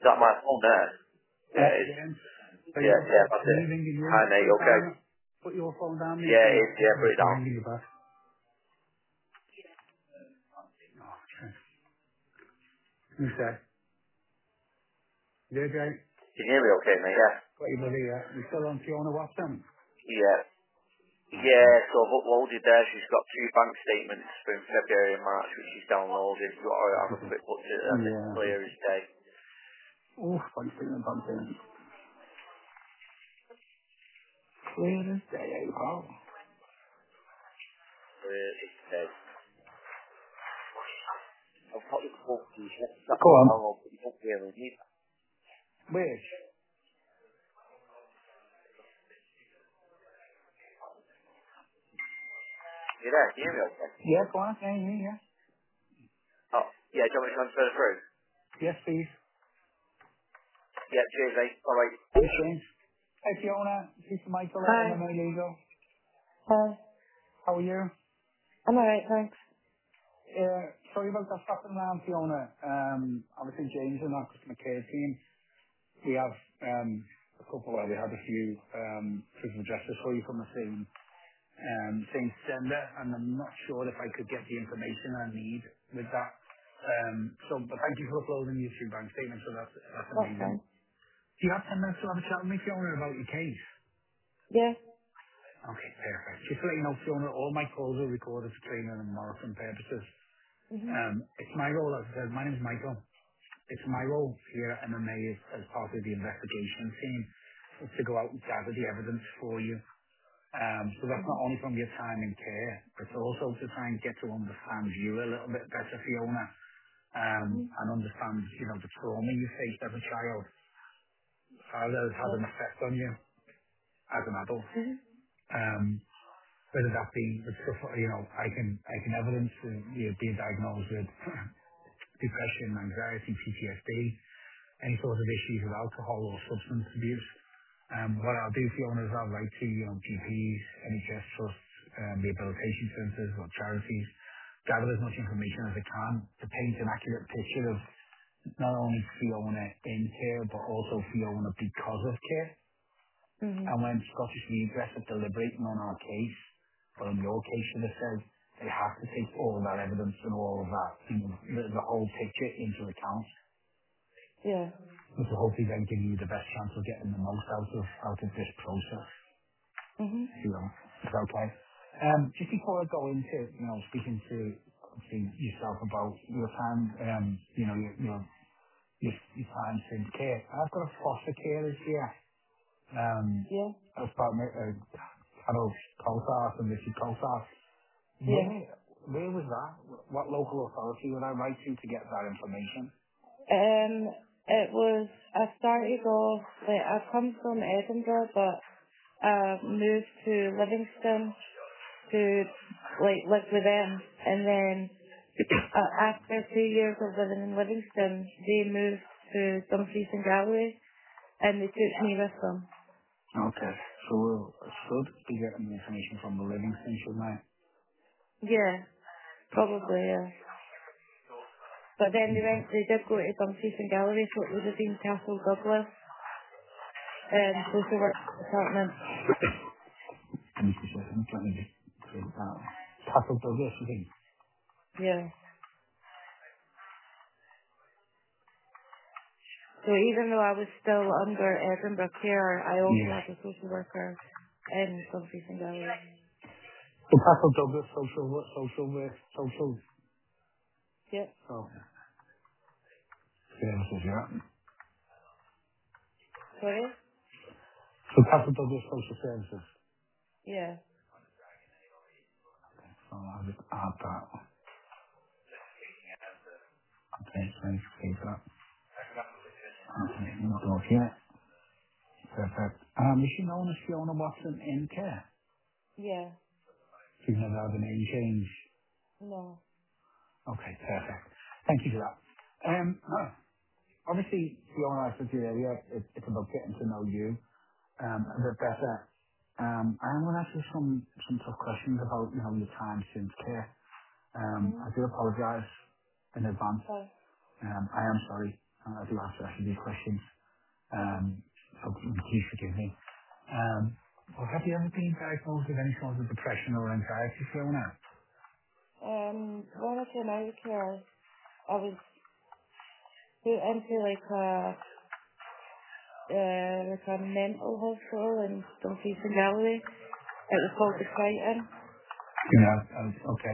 that my phone there? Yeah, it's, So yeah, that's it. Hi mate, okay? Put your phone down. Yeah, it's, yeah, put it down. You back. Oh, okay. You say? Yeah, Jay. Can you hear me okay, mate? Yeah. Got your buddy, yeah. You still on Fiona Watson? Yeah. Yeah, so I've uploaded there. She's got 2 bank statements from February and March, which she's downloaded. You've got to have a quick look at them. It's Yeah. clear as day. Oh, bank statement, bank statement. Clear as day, eh? Wow. Clear as day. I've got the quote. Go on. But you don't really need that. Which? You there? Can you hear me okay? Yeah, go on, yeah. Oh, yeah, do you want me to transfer it through? Yes, please. Yeah, cheers, mate. Alright. Hey, James. Hey, Fiona. This is Michael at MMA Legal. Hi. How are you? I'm alright, thanks. Sorry about that stopping around, Fiona. Obviously, James and our customer care team, we have we had a few proof of addresses for you from the same sender, and I'm not sure if I could get the information I need with that. But thank you for uploading your 2 bank statements, so that's That's amazing. fine. Do you have 10 minutes to have a chat with me, Fiona, about your case? Yeah. Okay, perfect. Just to let you know, Fiona, all my calls are recorded for training and monitoring purposes. Mhm. It's my role, as I said, my name is Michael. It's my role here at MMA as part of the investigation team is to go out and gather the evidence for you. So that's not Mhm. only from your time in care, but also to try and get to understand you a little bit better, Fiona, Mhm. and understand, the trauma you faced as a child, how that has had Yeah. an effect on you as an adult. Mhm. Um, whether that be with stuff, I can evidence you being diagnosed with depression, anxiety, PTSD, any sort of issues with alcohol or substance abuse. What I'll do, Fiona, is I'll write to GPs, NHS trusts, rehabilitation centres or charities, gather as much information as I can to paint an accurate picture of not only Fiona in care, but also Fiona because of care. Mhm. And when Scottish Redress are deliberating on our case, or in your case, should have said, they have to take all that evidence and all of that, the whole picture into account. Yeah. Which will hopefully then give you the best chance of getting the most out of this process. Mhm. Is that okay? Just before I go into, speaking to obviously yourself about your time, your time since care. I've got a foster carer here. Yeah. As part of Harold Colsass and Richard Colsass. Yeah. Where was that? What local authority would I write to get that information? It was. I started off like I come from Edinburgh, but I moved to Livingston to like live with them, and then after 2 years of living in Livingston, they moved to Dumfries and Galloway, and they took me with them. Okay. So I should be getting the information from the Livingston, shouldn't I? Yeah, probably. Yeah. But then they did go to Dumfries and Galloway, so it would have been Castle Douglas, social work department. Let me just let me just say that. Castle Douglas, I think. Yeah. So even though I was still under Edinburgh Care, I also Yeah. had a social worker in Dumfries and Galloway. So Castle Douglas, social, Yep. so, services, yeah. Sorry? So Castle Douglas Social Services. Yeah. So I'll just add that. Okay, so save that. Okay, not yet. Perfect. Is she known as Fiona Watson in care? Yeah. She's never had a name change. No. Okay, perfect. Thank you for that. Obviously, Fiona, I said to you earlier, it's about getting to know you a bit better. I am going to ask you some tough questions about, your time since care. Mhm. I do apologise in advance. Sorry. I am sorry. I'd love to ask you these questions. So please forgive me. Well, have you ever been diagnosed with any sort of depression or anxiety, Fiona? When I came out of care, I was put into like a mental hospital in Dumfries and Galloway. It was called the Crichton Okay.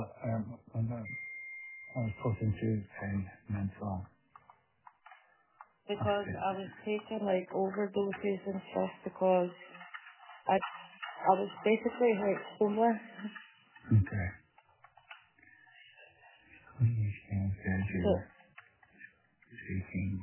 I was put into a mental because hospital. I was taking like overdoses and stuff because I was basically like homeless. Okay. Said So you're taking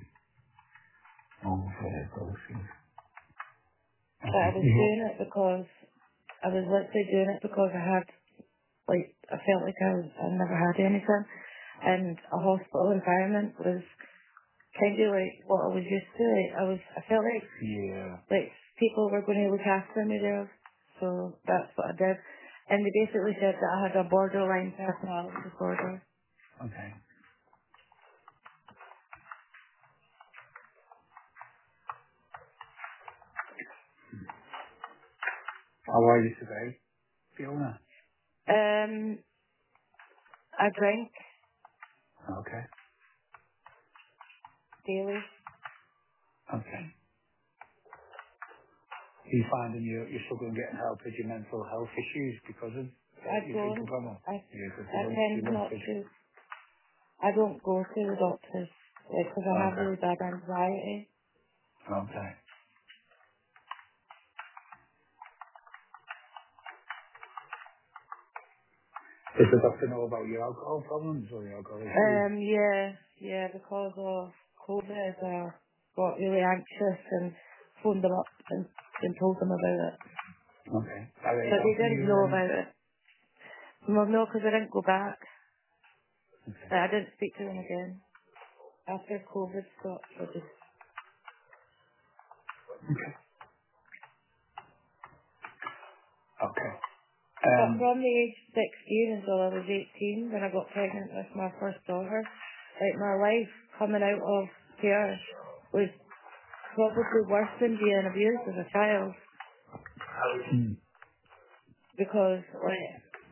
overdoses. but I Okay. was doing it because I was literally doing it because I had like I felt like I never had anything, and a hospital environment was kind of like what I was used to. I felt Yeah. like people were going to look after me there, so that's what I did. And they basically said that I had a borderline personality disorder. Okay. How are you today, Fiona? I drink Okay. daily. Okay. Are you finding you're struggling getting help with your mental health issues because of I your drinking don't. problem? I Yeah, because I you tend don't not think. to. I don't go to the doctors because I have Okay. really bad anxiety. Okay. Does the doctor know about your alcohol problems or your alcohol issues? Yeah, because of COVID, I got really anxious and phoned them up and told them about it. Okay. Are they But they helping didn't you with know any? about it. Well, no, because I didn't go back. Okay. I didn't speak to them again. After COVID stopped, I just... Okay. But from the age 16 until I was 18, when I got pregnant with my first daughter, like my life coming out of care was probably worse than being abused as a child Hmm. because like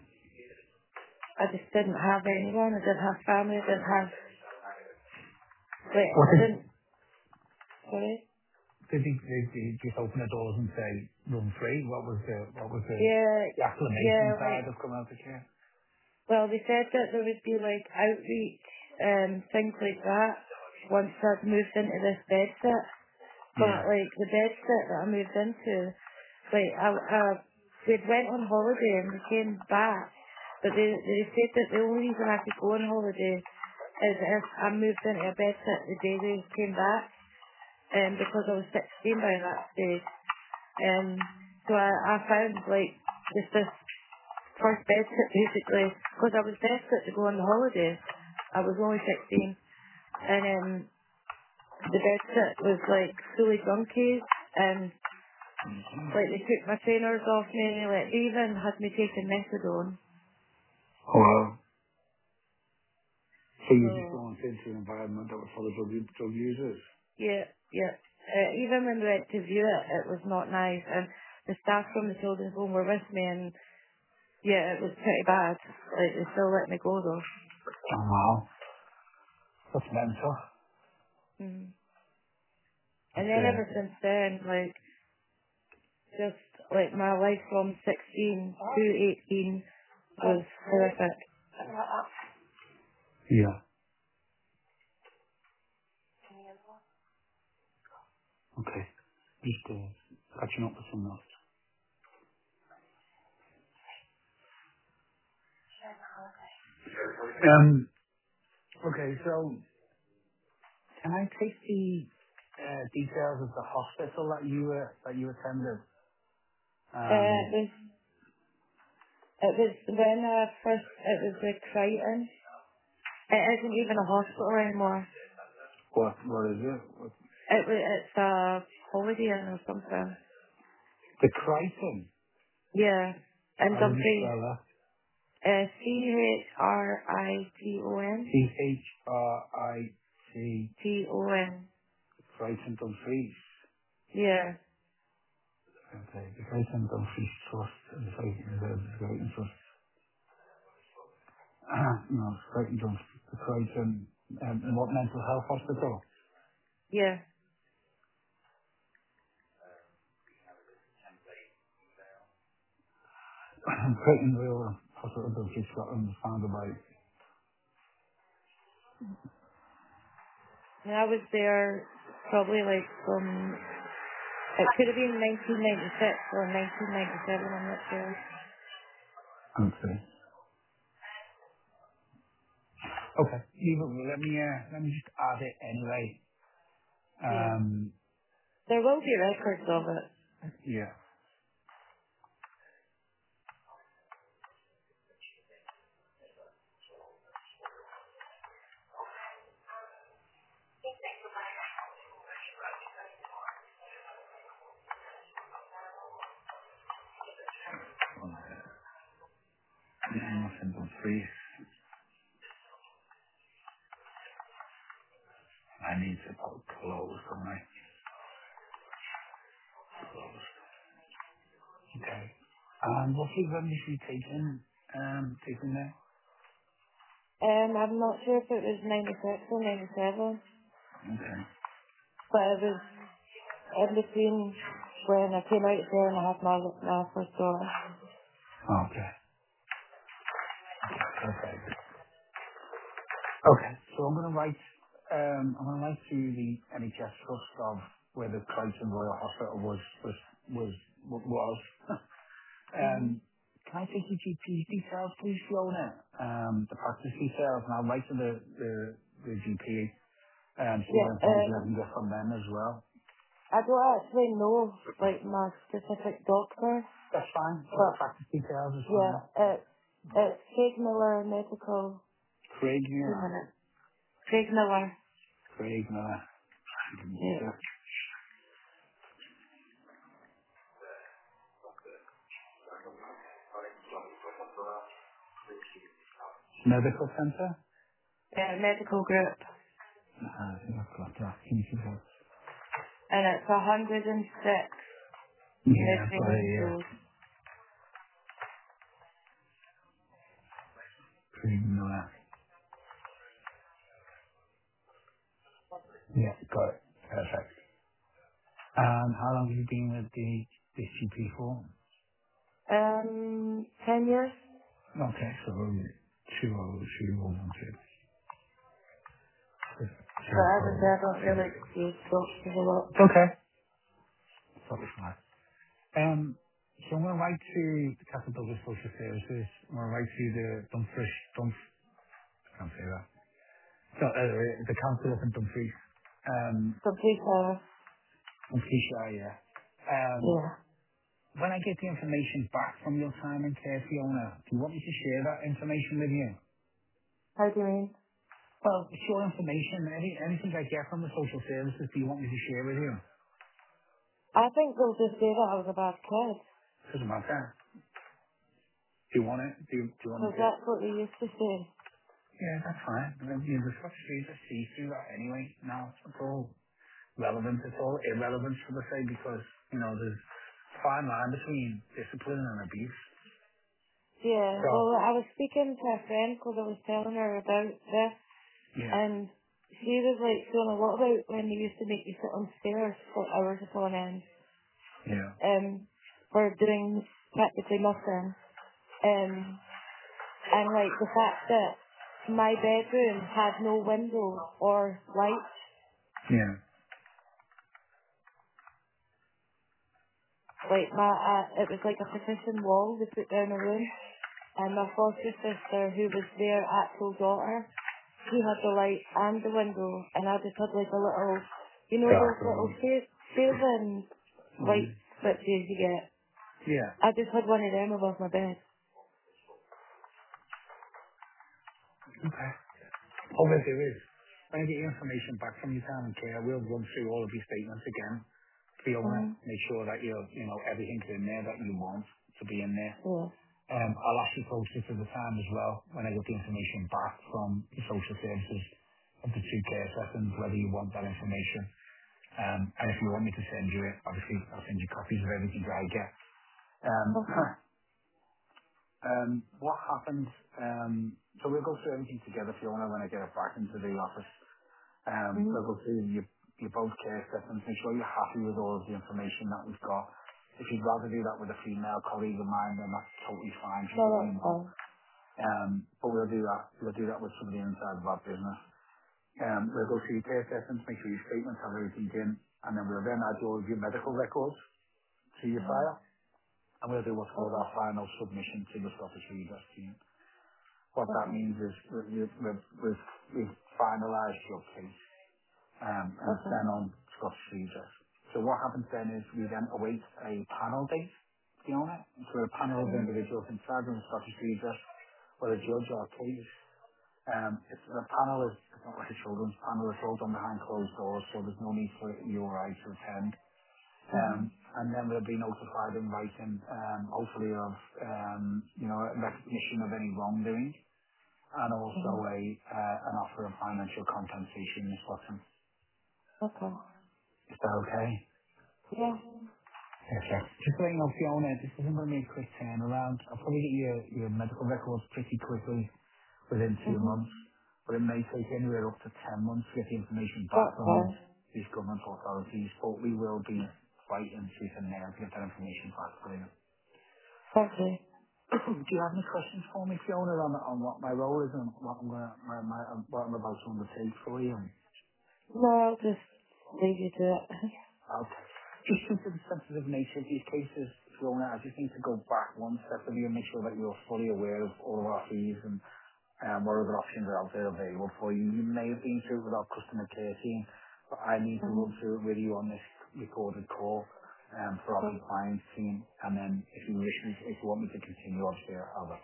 I just didn't have anyone. I didn't have family. I didn't have like What I did, didn't. Sorry. did they just open the doors and say run free? What was Yeah, the acclimation yeah. side of coming out of care? Well, they said that there would be like outreach and things like that once I'd moved into this bed sit. Yeah. But like the bed sit that I moved into, like we went on holiday and we came back, but they said that the only reason I could go on holiday is if I moved into a bed sit the day they came back, because I was 16 by that stage. So I found like just this first bed sit basically, because I was desperate to go on the holiday. I was only 16, and the bed sit was like fully junkies, and like they took my trainers off me, like they even had me taking methadone. Oh, wow. So you just So going into an environment that was full of drug users? yeah, yeah. Even when we went to view it, it was not nice, and the staff from the children's home were with me, and yeah, it was pretty bad. Like they still let me go though. Oh, wow. That's mental. Mm. And That's, then ever since then, like just like my life from 16 to 18 was horrific. yeah. Okay. Just catching up with some notes. Okay, so can I take the details of the hospital that you attended? Uh, it was it was when I first it was the Crichton. It isn't even a hospital anymore. What is it? It's a holiday inn or something. The Crichton. Yeah, in How would you Dumfries. spell that? Crichton. CHRITON. Ton. Crichton Dumfries. Yeah. Okay. The Crichton Dumfries Trust. The Crichton Trust. No, it's Crichton Dumfries. The Crichton, what mental health hospital? Yeah. Crichton Royal Hospital Dumfries, Scotland, was founded by... And I was there probably like from, it could have been 1996 or 1997, I'm not sure. Okay. Okay. Let me just add it anyway. Yeah. There will be records of it. Yeah. Nothing but free. I need to put closed, don't I? Closed. Okay. And what was initially taken there? I'm not sure if it was 96 or 97, Okay. but it was in between when I came out there and I had my first daughter. Okay. Okay. Okay. So I'm gonna write to the NHS Trust of where the Crichton Royal Hospital was. Mhm. Can I take your GP details, please, Fiona? The practice details, and I'll write to the GP, see Yeah. what information I can get from them as well. I don't actually know like my specific doctor, That's fine. The but practice details is yeah, fine. it's Craig Miller Medical. Craig 2 here. minutes. Craig Miller. Craig Miller. Yeah. Medical Centre? Medical group, I think I've got that. Can you see that? and it's 106 Yeah, I've got it Midland here. Road. Craig Miller. Yeah, got it. Perfect. How long have you been with the GP for? 10 years. Okay, so 202 But as I said, I don't really use doctors a lot. Okay. Probably fine. So I'm going to write to the Castle Douglas Social Services. I'm going to write to the I can't say that. So, the council up in Dumfries. Complete Dumfriesshire, yeah. yeah. When I get the information back from your time in care, Fiona, do you want me to share that information with you? How do you mean? Well, it's your information. Anything I get from the social services, do you want me to share with you? I think they'll just say that I was a bad kid. Doesn't matter. Do you want it? Do you want Because to? that's what they used to say. Yeah, that's fine. I mean, the Scottish Street, I see through that anyway. Now it's all relevant. It's all irrelevant, should I say, because, there's a fine line between discipline and abuse. Yeah, So, well, I was speaking to a friend because I was telling her about this, yeah, and she was like saying a lot about when they used to make you sit on stairs for hours upon end, yeah, for doing practically nothing. And like the fact that my bedroom had no windows or lights, yeah, like it was like a partition wall they put down a room, and my foster sister, who was their actual daughter, she had the light and the window, and I just had like a little, those little shaving light switches you get. yeah. I just had one of them above my bed. Okay. All we'll do is, when I get your information back from your time and care, we'll run through all of your statements again. Fiona, Mm. make sure that everything's in there that you want to be in there. Yeah. I'll ask you closer to the time as well when I get the information back from the social services of the two care sessions, whether you want that information. And if you want me to send you it, obviously I'll send you copies of everything that I get. Um, Okay. what happens, so we'll go through everything together, Fiona, when I get it back into the office. Mhm. We'll go through your both care sessions, make sure you're happy with all of the information that we've got. If you'd rather do that with a female colleague of mine, then that's totally fine. Just let No, me that's know. fine. But we'll do that. We'll do that with somebody inside of our business. We'll go through your care sessions, make sure your statements have everything in, and then we'll then add all of your medical records to your Mhm. file, and we'll do what's called Okay. our final submission to the Scottish Redress team. What that Okay. means is we've finalised your case, and it's Okay. then on Scottish Redress. So what happens then is we then await a panel date, Fiona, so a panel of Mhm. individuals inside of the Scottish Redress will judge our case. It's the panel is it's not like a children's panel, it's all done behind closed doors, so there's no need for you or I to attend. Mhm. And then we'll be notified in writing, hopefully of, a recognition of any wrongdoing and also Mhm. an offer of financial compensation is what's in. Okay. Is that okay? Yeah. Perfect. Just letting you know, Fiona, this isn't going to be a quick turnaround. I'll probably get your medical records pretty quickly within 2 months, Mhm. but it may take anywhere up to 10 months to get the information back That's from fine. these government authorities, but we will be fighting tooth and nail to get that information back for you. Thank you. Do you have any questions for me, Fiona, on what my role is and what what I'm about to undertake for you? No, I'll just leave you to it. Okay. Just due to the sensitive nature of these cases, Fiona, I just need to go back one step with you and make sure that you're fully aware of all of our fees and what other options are out there available for you. You may have been through it with our customer care team, but I need to run Mhm. through it with you on this recorded call for our Okay. compliance team. And then if you wish me, if you want me to continue, obviously I will.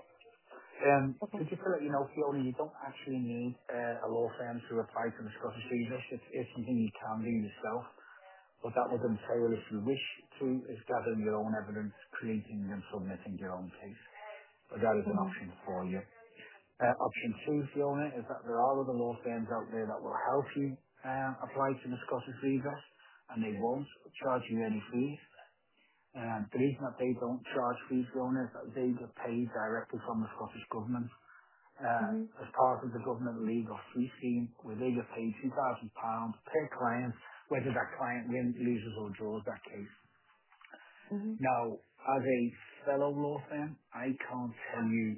So Okay. just to let you know, Fiona, you don't actually need a law firm to apply to the Scottish Regis. It's something you can do yourself. What that would entail, if you wish to, is gathering your own evidence, creating and submitting your own case. But that is an Mhm. option for you. Option two, Fiona, is that there are other law firms out there that will help you apply to the Scottish Regis, and they won't charge you any fees. The reason that they don't charge fees, Fiona, is that they get paid directly from the Scottish Government Mhm. as part of the government legal fee scheme, where they get paid £2,000 per client, whether that client wins, loses or draws that case. Mhm. Now, as a fellow law firm, I can't tell you,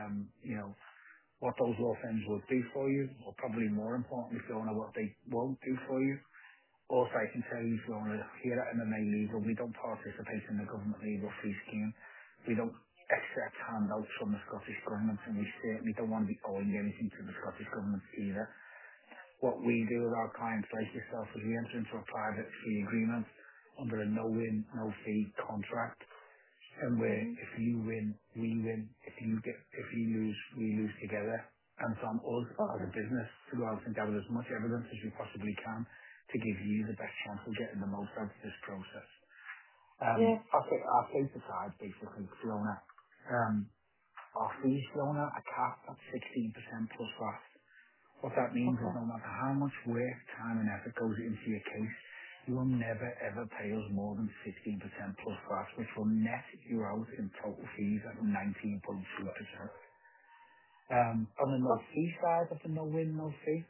what those law firms will do for you, or probably more importantly, Fiona, what they won't do for you. Also, I can tell you, Fiona, here at MMA Legal, we don't participate in the government legal fee scheme. We don't accept handouts from the Scottish Government, and we certainly don't want to be owing anything to the Scottish Government either. What we do with our clients like yourself is we enter into a private fee agreement under a no-win, no-fee contract, and where Mhm. if you win, we win. If you lose, we lose together. And from us as Okay. a business to go out and gather as much evidence as we possibly can to give you the best chance of getting the most out of this process. Yeah. Our face aside, basically, Fiona. Our fees, Fiona, are capped at 16% plus VAT. What that means is Okay. no matter how much work, time and effort goes into your case, you will never ever pay us more than 16% plus VAT, which will net you out in total fees at 19.2%. On the no fee side of the no win, no fee,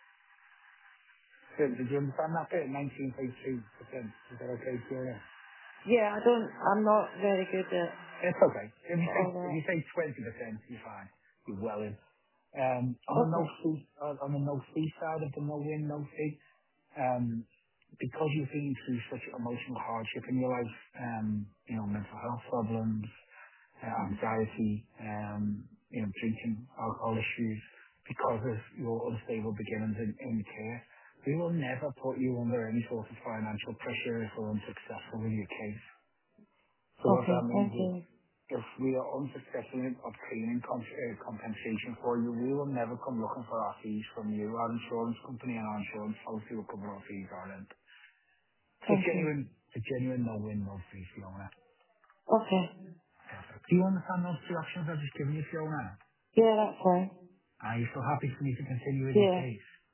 did you understand that bit? 19.2%. Is that okay, Fiona? Yeah, I'm not very good at It's okay. all If you that. say 20%, you're fine. You're well in. Okay. On the no fee side of the no win, no fee, because you've been through such emotional hardship in your life, mental health problems, anxiety, drinking, alcohol issues, because of your unstable beginnings in care, we will never put you under any sort of financial pressure if we're unsuccessful with your case. So what that Okay. means Thank is, you. if we are unsuccessful in obtaining compensation for you, we will never come looking for our fees from you. Our insurance company and our insurance policy will cover our fees our end. So Thank you. it's a genuine no-win, no-fee, Fiona. Okay. Perfect. Do you understand those two options I've just given you, Fiona? Yeah, that's fine. Are you still happy for me to continue with your Yeah. case?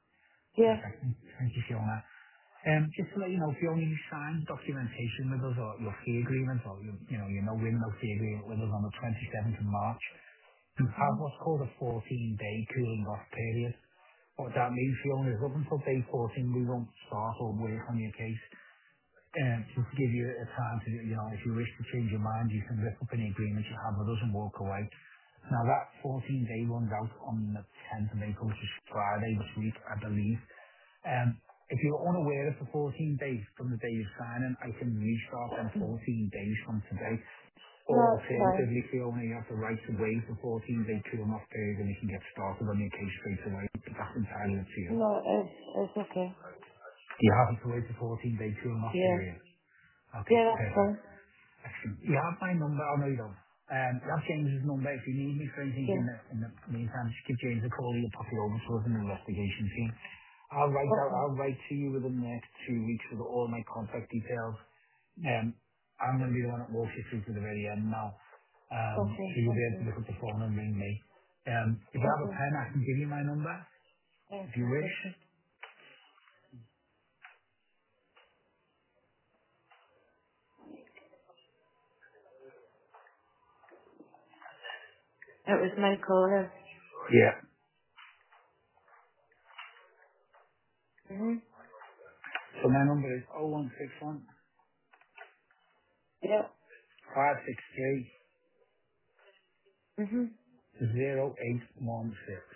Yeah. Perfect. Thank you, Fiona. Just to let you know, Fiona, you signed documentation with us or your fee agreement or your no-win, no fee agreement with us on the 27th of March. You have Mhm. what's called a 14-day cooling off period. What that means, Fiona, is up until day 14, we won't start or work on your case. Just to give you a time to, if you wish to change your mind, you can rip up any agreement you have with us and walk away. Now that 14-day runs out on the 10th of April, which is Friday this week, I believe. If you're unaware of the 14 days from the day you're signing, I can restart them 14 days from today. Or No, it's fine. alternatively, Fiona, you have the right to waive the 14-day cooling off period and you can get started on your case straight away. But that's entirely up to you. No, it's okay. You're happy to wait the 14-day cooling off Yeah. period? Okay, Yeah, that's perfect. fine. Excellent. You have my number. Oh, no, you don't. You have James's number. If you need me for anything Yeah. in the meantime, just give James a call. He'll pop you over to us in the investigation team. Okay. I'll write to you within the next 2 weeks with all my contact details. I'm going to be the one that walks you through to the very end now. So Okay. you'll be Thank able to you. look at the phone and ring me. If you have a Okay. pen, I can give you my number Thank if you you. wish. Okay. It was my caller. Yeah. Mhm. So my number is 0161 Yep. 563 Mhm. 0816.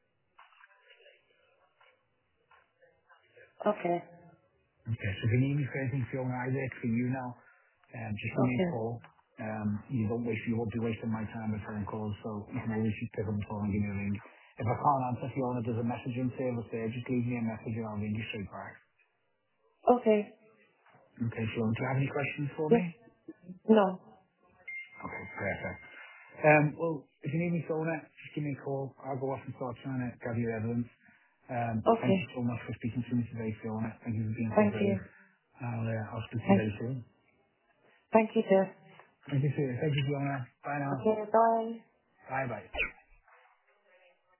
Okay. Okay, so if you need me for anything, Fiona, I work for you now. Just give me a Okay. call. You won't be wasting my time with phone calls, so you can always just pick up the phone and give me a ring. If I can't answer, Fiona, there's a messaging service there. Just leave me a message and I'll ring you straight back. Okay. Okay, Fiona, do you have any questions for Yeah. me? No. Okay, perfect. Well, if you need me, Fiona, just give me a call. I'll go off and start trying to gather your evidence. Thank you Okay. so much for speaking to me today, Fiona. Thank you for being so Thank brave. you. I'll speak to you Thank, very soon. thank you, too. Thank you, sir. Thank you, Fiona. Bye now. Okay. Bye. Bye bye.